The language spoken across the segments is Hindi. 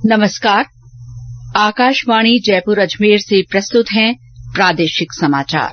नमस्कार। आकाशवाणी जयपुर अजमेर से प्रस्तुत हैं प्रादेशिक समाचार।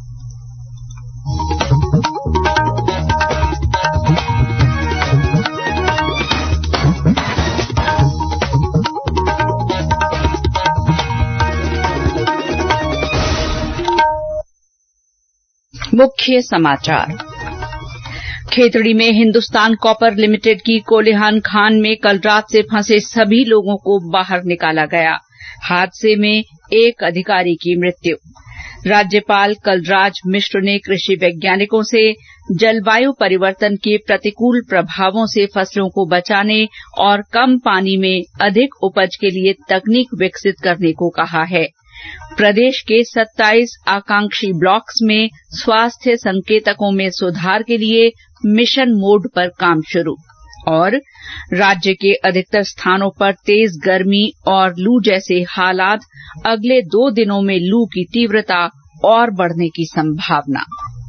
मुख्य समाचार। खेतड़ी में हिंदुस्तान कॉपर लिमिटेड की कोल्हान खान में कल रात से फंसे सभी लोगों को बाहर निकाला गया। हादसे में एक अधिकारी की मृत्यु। राज्यपाल कलराज मिश्र ने कृषि वैज्ञानिकों से जलवायु परिवर्तन के प्रतिकूल प्रभावों से फसलों को बचाने और कम पानी में अधिक उपज के लिए तकनीक विकसित करने को कहा है। प्रदेश के 27 आकांक्षी ब्लॉक्स में स्वास्थ्य संकेतकों में सुधार के लिए मिशन मोड पर काम शुरू। और राज्य के अधिकतर स्थानों पर तेज गर्मी और लू जैसे हालात, अगले 2 दिनों में लू की तीव्रता और बढ़ने की संभावना।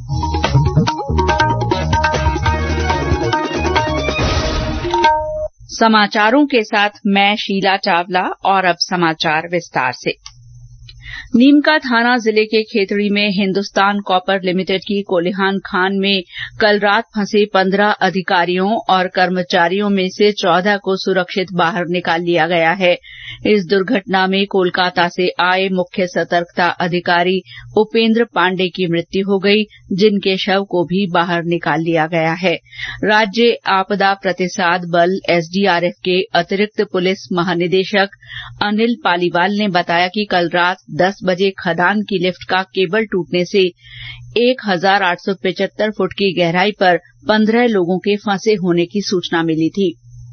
समाचारों के साथ मैं शीला चावला और अब समाचार विस्तार से। नीमका थाना जिले के खेतड़ी में हिंदुस्तान कॉपर लिमिटेड की कोल्हान खान में कल रात फंसे 15 अधिकारियों और कर्मचारियों में से 14 को सुरक्षित बाहर निकाल लिया गया है। इस दुर्घटना में कोलकाता से आए मुख्य सतर्कता अधिकारी उपेंद्र पांडे की मृत्यु हो गई, जिनके शव को भी बाहर निकाल लिया गया है। राज्य आपदा प्रतिसाद बल एसडीआरएफ के अतिरिक्त पुलिस महानिदेशक अनिल पालीवाल ने बताया कि कल रात 10 बजे खदान की लिफ्ट का केबल टूटने से 1875 फुट की गहराई पर 15 लोगों के फंसे होने की सूचना मिली थी।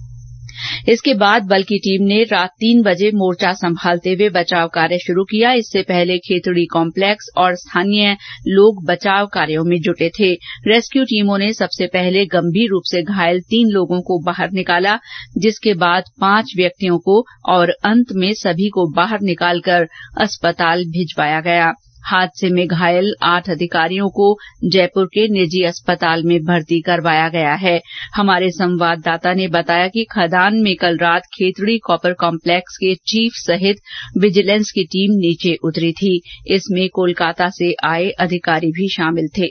इसके बाद बल की टीम ने रात 3 बजे मोर्चा संभालते हुए बचाव कार्य शुरू किया। इससे पहले खेतड़ी कॉम्प्लेक्स और स्थानीय लोग बचाव कार्यों में जुटे थे। रेस्क्यू टीमों ने सबसे पहले गंभीर रूप से घायल 3 लोगों को बाहर निकाला, जिसके बाद 5 व्यक्तियों को और अंत में सभी को बाहर निकालकर अस्पताल भिजवाया गया। हादसे में घायल 8 अधिकारियों को जयपुर के निजी अस्पताल में भर्ती करवाया गया है। हमारे संवाददाता ने बताया कि खदान में कल रात खेतड़ी कॉपर कॉम्प्लेक्स के चीफ सहित विजिलेंस की टीम नीचे उतरी थी। इसमें कोलकाता से आए अधिकारी भी शामिल थे।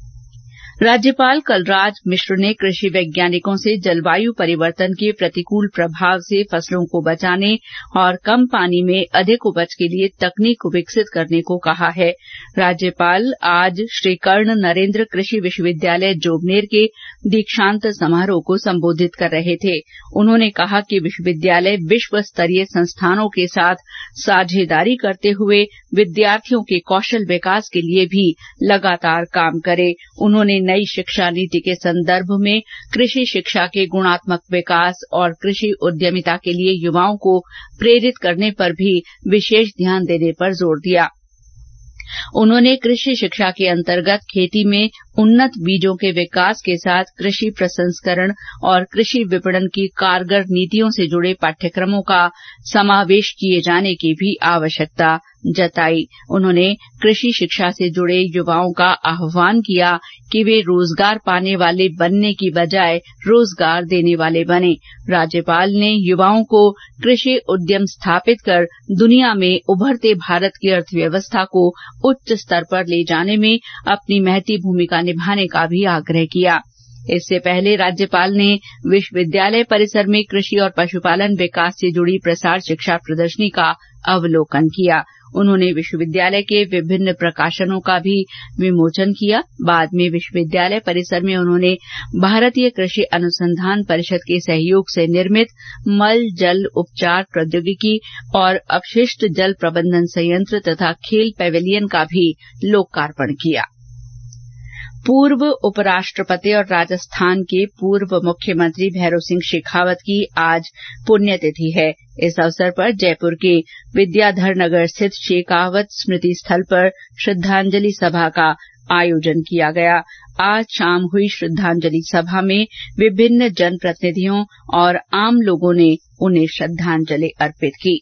राज्यपाल कलराज मिश्र ने कृषि वैज्ञानिकों से जलवायु परिवर्तन के प्रतिकूल प्रभाव से फसलों को बचाने और कम पानी में अधिक उपज के लिए तकनीक विकसित करने को कहा है। राज्यपाल आज श्री कर्ण नरेंद्र कृषि विश्वविद्यालय जोबनेर के दीक्षांत समारोह को संबोधित कर रहे थे। उन्होंने कहा कि विश्वविद्यालय विश्व स्तरीय संस्थानों के साथ साझेदारी करते हुए विद्यार्थियों के कौशल विकास के लिए भी लगातार काम करे। उन्होंने नई शिक्षा नीति के संदर्भ में कृषि शिक्षा के गुणात्मक विकास और कृषि उद्यमिता के लिए युवाओं को प्रेरित करने पर भी विशेष ध्यान देने पर जोर दिया। उन्होंने कृषि शिक्षा के अंतर्गत खेती में उन्नत बीजों के विकास के साथ कृषि प्रसंस्करण और कृषि विपणन की कारगर नीतियों से जुड़े पाठ्यक्रमों का समावेश किए जाने की भी आवश्यकता जताई। उन्होंने कृषि शिक्षा से जुड़े युवाओं का आह्वान किया कि वे रोजगार पाने वाले बनने की बजाय रोजगार देने वाले बने। राज्यपाल ने युवाओं को कृषि उद्यम स्थापित कर दुनिया में उभरते भारत की अर्थव्यवस्था को उच्च स्तर पर ले जाने में अपनी महती भूमिका निभाने का भी आग्रह किया। इससे पहले राज्यपाल ने विश्वविद्यालय परिसर में कृषि और पशुपालन विकास से जुड़ी प्रसार शिक्षा प्रदर्शनी का अवलोकन किया। उन्होंने विश्वविद्यालय के विभिन्न प्रकाशनों का भी विमोचन किया। बाद में विश्वविद्यालय परिसर में उन्होंने भारतीय कृषि अनुसंधान परिषद के सहयोग से निर्मित मल जल उपचार प्रौद्योगिकी और अपशिष्ट जल प्रबंधन संयंत्र तथा खेल पैवेलियन का भी लोकार्पण किया। पूर्व उपराष्ट्रपति और राजस्थान के पूर्व मुख्यमंत्री भैरों सिंह शेखावत की आज पुण्यतिथि है। इस अवसर पर जयपुर के विद्याधर नगर स्थित शेखावत स्मृति स्थल पर श्रद्धांजलि सभा का आयोजन किया गया। आज शाम हुई श्रद्धांजलि सभा में विभिन्न जनप्रतिनिधियों और आम लोगों ने उन्हें श्रद्धांजलि अर्पित की।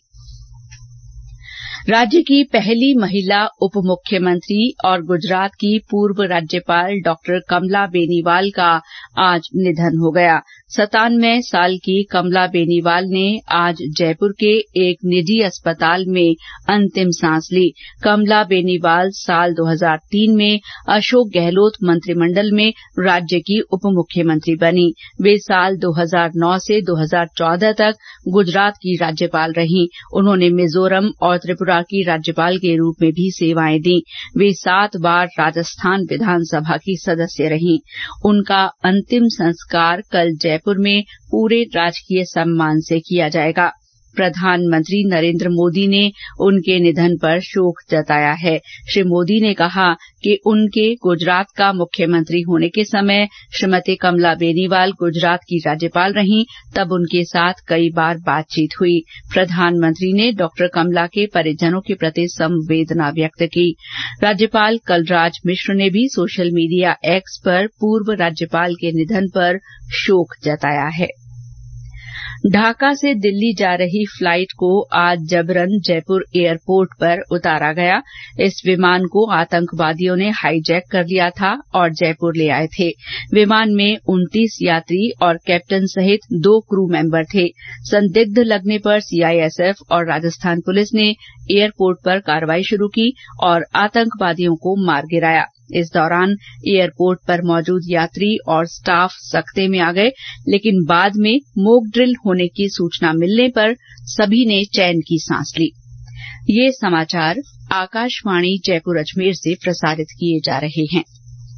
राज्य की पहली महिला उप मुख्यमंत्री और गुजरात की पूर्व राज्यपाल डॉ कमला बेनीवाल का आज निधन हो गया। 97 साल की कमला बेनीवाल ने आज जयपुर के एक निजी अस्पताल में अंतिम सांस ली। कमला बेनीवाल साल 2003 में अशोक गहलोत मंत्रिमंडल में राज्य की उप मुख्यमंत्री बनी। वे साल 2009 से 2014 तक गुजरात की राज्यपाल रहीं। उन्होंने मिजोरम और त्रिपुरा की राज्यपाल के रूप में भी सेवाएं दी। वे 7 बार राजस्थान विधानसभा की सदस्य रहीं। उनका अंतिम संस्कार कल जयपुर में पूरे राजकीय सम्मान से किया जाएगा। प्रधानमंत्री नरेंद्र मोदी ने उनके निधन पर शोक जताया है। श्री मोदी ने कहा कि उनके गुजरात का मुख्यमंत्री होने के समय श्रीमती कमला बेनीवाल गुजरात की राज्यपाल रहीं, तब उनके साथ कई बार बातचीत हुई। प्रधानमंत्री ने डॉक्टर कमला के परिजनों के प्रति संवेदना व्यक्त की। राज्यपाल कलराज मिश्र ने भी सोशल मीडिया एक्स पर पूर्व राज्यपाल के निधन पर शोक जताया है। ढाका से दिल्ली जा रही फ्लाइट को आज जबरन जयपुर एयरपोर्ट पर उतारा गया। इस विमान को आतंकवादियों ने हाईजैक कर लिया था और जयपुर ले आए थे। विमान में 29 यात्री और कैप्टन सहित 2 क्रू मेंबर थे। संदिग्ध लगने पर सीआईएसएफ और राजस्थान पुलिस ने एयरपोर्ट पर कार्रवाई शुरू की और आतंकवादियों को मार गिराया। इस दौरान एयरपोर्ट पर मौजूद यात्री और स्टाफ सकते में आ गए, लेकिन बाद में मॉक ड्रिल होने की सूचना मिलने पर सभी ने चैन की सांस ली। ये समाचार आकाशवाणी जयपुर अजमेर से प्रसारित किए जा रहे हैं।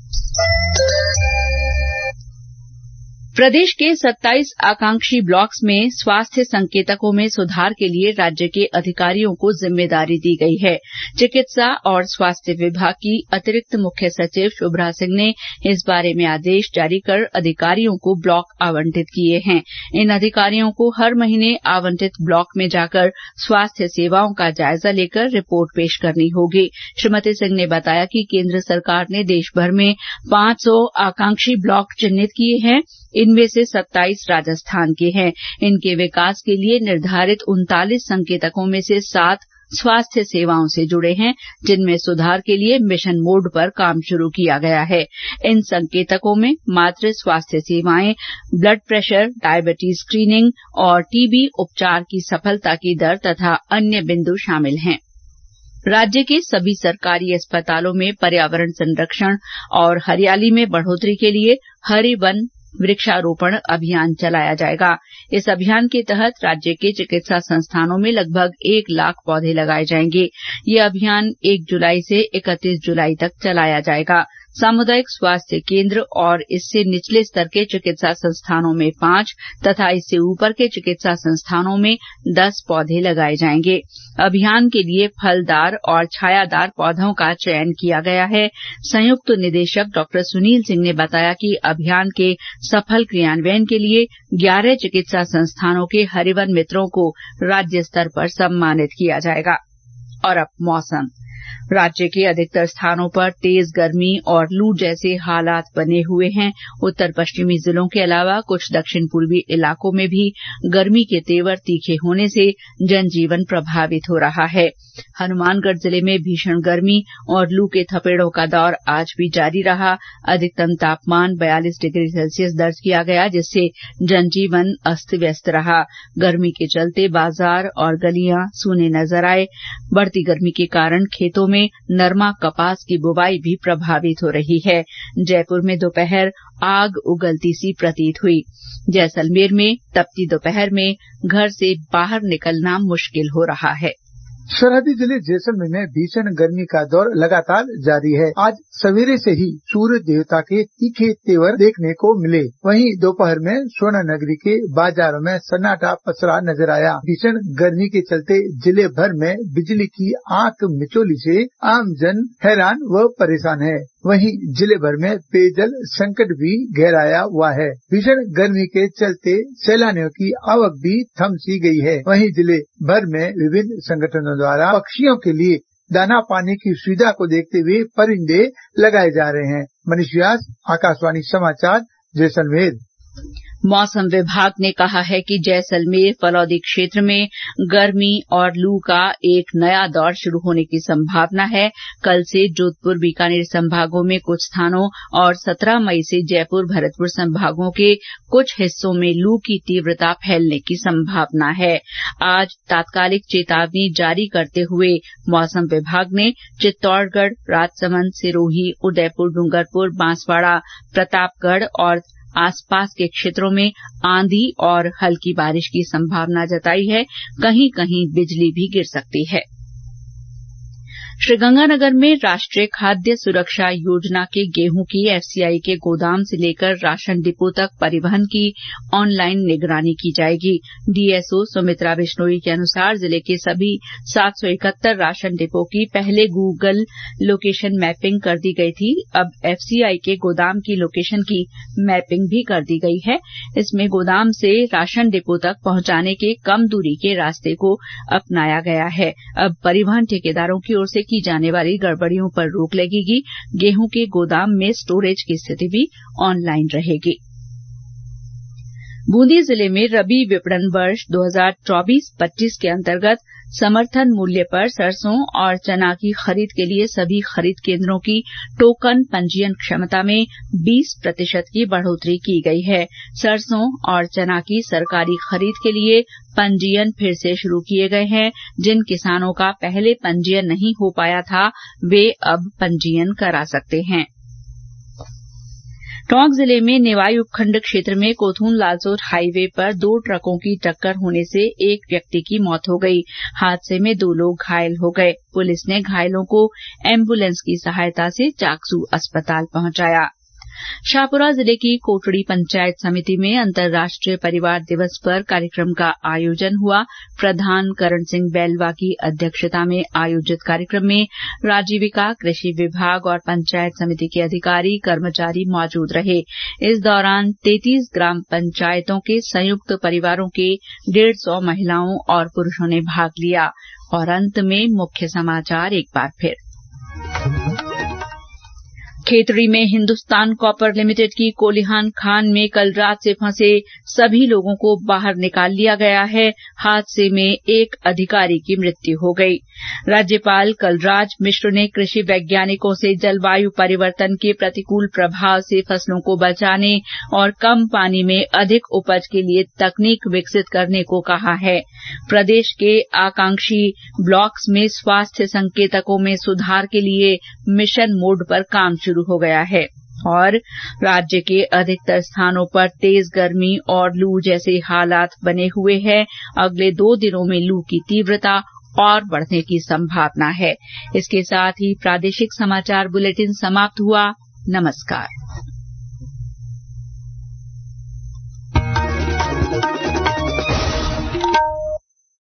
प्रदेश के 27 आकांक्षी ब्लॉक्स में स्वास्थ्य संकेतकों में सुधार के लिए राज्य के अधिकारियों को जिम्मेदारी दी गई है। चिकित्सा और स्वास्थ्य विभाग की अतिरिक्त मुख्य सचिव शुभ्रा सिंह ने इस बारे में आदेश जारी कर अधिकारियों को ब्लॉक आवंटित किए हैं। इन अधिकारियों को हर महीने आवंटित ब्लॉक में जाकर स्वास्थ्य सेवाओं का जायजा लेकर रिपोर्ट पेश करनी होगी। श्रीमती सिंह ने बताया कि केंद्र सरकार ने देश भर में 500 आकांक्षी ब्लॉक चिन्हित किए हैं। इनमें से 27 राजस्थान के हैं। इनके विकास के लिए निर्धारित 39 संकेतकों में से 7 स्वास्थ्य सेवाओं से जुड़े हैं, जिनमें सुधार के लिए मिशन मोड पर काम शुरू किया गया है। इन संकेतकों में मातृ स्वास्थ्य सेवाएं, ब्लड प्रेशर, डायबिटीज स्क्रीनिंग और टीबी उपचार की सफलता की दर तथा अन्य बिंदु शामिल हैं। राज्य के सभी सरकारी अस्पतालों में पर्यावरण संरक्षण और हरियाली में बढ़ोतरी के लिए हरे वन वृक्षारोपण अभियान चलाया जाएगा। इस अभियान के तहत राज्य के चिकित्सा संस्थानों में लगभग 1 लाख पौधे लगाए जाएंगे। ये अभियान 1 जुलाई से 31 जुलाई तक चलाया जाएगा। सामुदायिक स्वास्थ्य केंद्र और इससे निचले स्तर के चिकित्सा संस्थानों में 5 तथा इससे ऊपर के चिकित्सा संस्थानों में 10 पौधे लगाए जाएंगे। अभियान के लिए फलदार और छायादार पौधों का चयन किया गया है। संयुक्त निदेशक डॉ सुनील सिंह ने बताया कि अभियान के सफल क्रियान्वयन के लिए 11 चिकित्सा संस्थानों के हरिवन मित्रों को राज्य स्तर पर सम्मानित किया जाएगा। और अब मौसम। राज्य के अधिकतर स्थानों पर तेज गर्मी और लू जैसे हालात बने हुए हैं। उत्तर पश्चिमी जिलों के अलावा कुछ दक्षिण पूर्वी इलाकों में भी गर्मी के तेवर तीखे होने से जनजीवन प्रभावित हो रहा है। हनुमानगढ़ जिले में भीषण गर्मी और लू के थपेड़ों का दौर आज भी जारी रहा। अधिकतम तापमान 42 डिग्री सेल्सियस दर्ज किया गया, जिससे जनजीवन अस्त व्यस्त रहा। गर्मी के चलते बाजार और गलियां सूने नजर आए। बढ़ती गर्मी के कारण खेतों में नरमा कपास की बुवाई भी प्रभावित हो रही है। जयपुर में दोपहर आग उगलती सी प्रतीत हुई। जैसलमेर में तपती दोपहर में घर से बाहर निकलना मुश्किल हो रहा है। सरहदी जिले जैसलमेर में भीषण गर्मी का दौर लगातार जारी है। आज सवेरे से ही सूर्य देवता के तीखे तेवर देखने को मिले। वहीं दोपहर में स्वर्ण नगरी के बाजारों में सन्नाटा पसरा नजर आया। भीषण गर्मी के चलते जिले भर में बिजली की आंख मिचौली से आम जन हैरान व परेशान है। वहीं जिले भर में पेयजल संकट भी गहराया हुआ है। भीषण गर्मी के चलते सैलानियों की आवक भी थम सी गई है। वहीं जिले भर में विभिन्न संगठनों द्वारा पक्षियों के लिए दाना पानी की सुविधा को देखते हुए परिंदे लगाए जा रहे हैं। मनीष व्यास, आकाशवाणी समाचार, जैसलमेर। मौसम विभाग ने कहा है कि जैसलमेर फलौदी क्षेत्र में गर्मी और लू का एक नया दौर शुरू होने की संभावना है। कल से जोधपुर बीकानेर संभागों में कुछ स्थानों और 17 मई से जयपुर भरतपुर संभागों के कुछ हिस्सों में लू की तीव्रता फैलने की संभावना है। आज तात्कालिक चेतावनी जारी करते हुए मौसम विभाग ने चित्तौड़गढ़, राजसमंद, सिरोही, उदयपुर, डूंगरपुर, बांसवाड़ा, प्रतापगढ़ और आसपास के क्षेत्रों में आंधी और हल्की बारिश की संभावना जताई है। कहीं कहीं बिजली भी गिर सकती है। श्रीगंगानगर में राष्ट्रीय खाद्य सुरक्षा योजना के गेहूं की एफसीआई के गोदाम से लेकर राशन डिपो तक परिवहन की ऑनलाइन निगरानी की जाएगी। डीएसओ सुमित्रा बिश्नोई के अनुसार जिले के सभी 771 राशन डिपो की पहले गूगल लोकेशन मैपिंग कर दी गई थी। अब एफसीआई के गोदाम की लोकेशन की मैपिंग भी कर दी गई है। इसमें गोदाम से राशन डिपो तक पहुंचाने के कम दूरी के रास्ते को अपनाया गया है। अब परिवहन ठेकेदारों की ओर से की जाने वाली गड़बड़ियों पर रोक लगेगी। गेहूं के गोदाम में स्टोरेज की स्थिति भी ऑनलाइन रहेगी। बूंदी जिले में रबी विपणन वर्ष 2024-25 के अंतर्गत समर्थन मूल्य पर सरसों और चना की खरीद के लिए सभी खरीद केन्द्रों की टोकन पंजीयन क्षमता में 20% की बढ़ोतरी की गई है। सरसों और चना की सरकारी खरीद के लिए पंजीयन फिर से शुरू किए गए हैं। जिन किसानों का पहले पंजीयन नहीं हो पाया था वे अब पंजीयन करा सकते हैं। टोंक जिले में नेवाई उपखंड क्षेत्र में कोथून लालसोट हाईवे पर 2 ट्रकों की टक्कर होने से एक व्यक्ति की मौत हो गई। हादसे में 2 लोग घायल हो गए। पुलिस ने घायलों को एम्बुलेंस की सहायता से चाकसू अस्पताल पहुंचाया। शाहपुरा जिले की कोटड़ी पंचायत समिति में अंतर्राष्ट्रीय परिवार दिवस पर कार्यक्रम का आयोजन हुआ। प्रधान करण सिंह बेलवा की अध्यक्षता में आयोजित कार्यक्रम में राजीविका, कृषि विभाग और पंचायत समिति के अधिकारी कर्मचारी मौजूद रहे। इस दौरान 33 ग्राम पंचायतों के संयुक्त परिवारों के 150 महिलाओं और पुरुषों ने भाग लिया। और अंत में मुख्य समाचार एक बार फिर। खेतड़ी में हिन्दुस्तान कॉपर लिमिटेड की कोलिहान खान में कल रात से फंसे सभी लोगों को बाहर निकाल लिया गया है। हादसे में एक अधिकारी की मृत्यु हो गई। राज्यपाल कलराज मिश्र ने कृषि वैज्ञानिकों से जलवायु परिवर्तन के प्रतिकूल प्रभाव से फसलों को बचाने और कम पानी में अधिक उपज के लिए तकनीक विकसित करने को कहा है। प्रदेश के आकांक्षी ब्लॉक्स में स्वास्थ्य संकेतकों में सुधार के लिए मिशन मोड पर काम शुरू हो गया है। और राज्य के अधिकतर स्थानों पर तेज गर्मी और लू जैसे हालात बने हुए हैं। अगले 2 दिनों में लू की तीव्रता और बढ़ने की संभावना है। इसके साथ ही प्रादेशिक समाचार बुलेटिन समाप्त हुआ। नमस्कार।